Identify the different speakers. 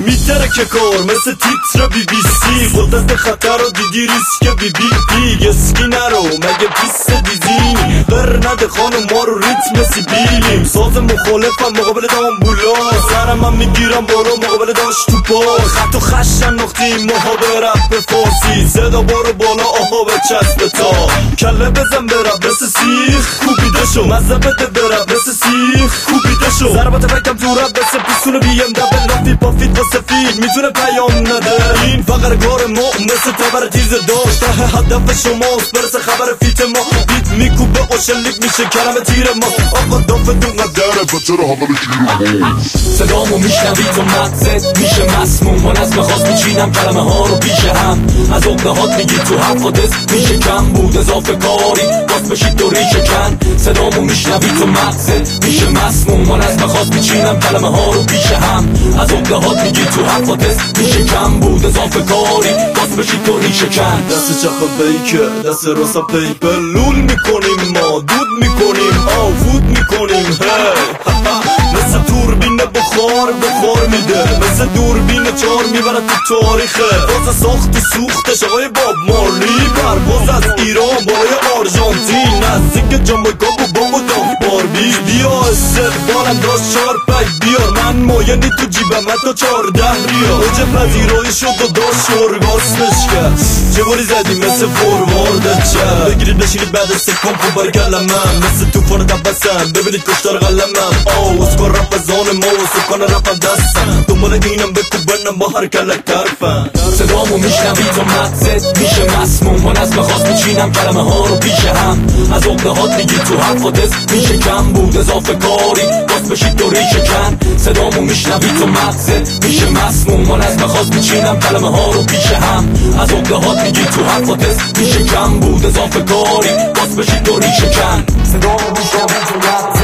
Speaker 1: میتره که کار مثل تیتر BBC قدرت خطر رو دیدی ریسک بی اسکی نرو مگه پیست دیدینی غر نده خانم ما رو ریتم سیبیلیم ساز مخالفم مقابل دامبولا سرم هم میگیرم بالا مقابل داشت تو پا خط و خشن نختیم ماها به رپ فارسی صدا بارو بالا آها به چسب تا کله بزن برب مثل سیخ کوبیده شو مزه بده برب مثل سیخ کوبیده شو ضربات فکم تو رب مثل پیستون BM دبل رفتی با فیت و سفید میتونه پیام نده این فقر کار ما مثل تبر تیز داشت ته هدف شماست برسه خبر فیت ما بیت میکوبه و شلیک میشه کلمه تیر ما آقا دافتون نداره بچه رو حواله شیر ما
Speaker 2: صدامو میشنوی تو مغزت میشه مسموم من از مخواست میچینم کلمه ها رو پیش هم از اقدهات میگی تو حفادث میشه کم بود اضافه کاری باز بشید تو ریشه کن صدامو میشنوی تو مغزت میشه مسموم من از مخواست میچینم کلمه ها رو پیش هم از اقدهات میگی تو حفادث میشه کم بود اضافه کاری باز بشید تو ریشه کن
Speaker 1: دست چپ بیکه دست راست پیپر لول میکنیم ما دود میکنیم آفود میکنیم مثل توربین بخار میده مثل دوربین چار میبره تو تاریخه باز ساخت و سوختش آقای باب مارلی پرواز از ایران بالای آرژانتین نزدیک جامایکا و بابا داف باربی بیا استقبال انداز 4 پک بیار من مایلی تو جیبم حتی 14 ریال اوج پذیرایی شد و داشت ارگاسمش کرد چه باری زدی مثل فوروارد چه بگیرید بشینید بعد سکم خوب بر کلمم مثل توفان دبستم ببینید کشتار قلمم اسکار رپ زان ما و سکان رپم دستم دنبال اینم بکوبنم با هر کلک طرفم
Speaker 2: صدامو میشنوی تو مغزت میشه مسموم من از مخواست میچینم کلمه ها رو پیش هم از اقدهات میگی تو حفادث میشه کم بود اضافه کاری باز بشید تو ریشه کن صدامو میشنوی تو مغزت میشه مسموم من از مخواست میچینم کلمه ها رو پیش هم از اقدهات میگی تو حفادث میشه کم بود اضافه کاری باز بشید تو ریشه کن صدامو میشنوی تو مغزت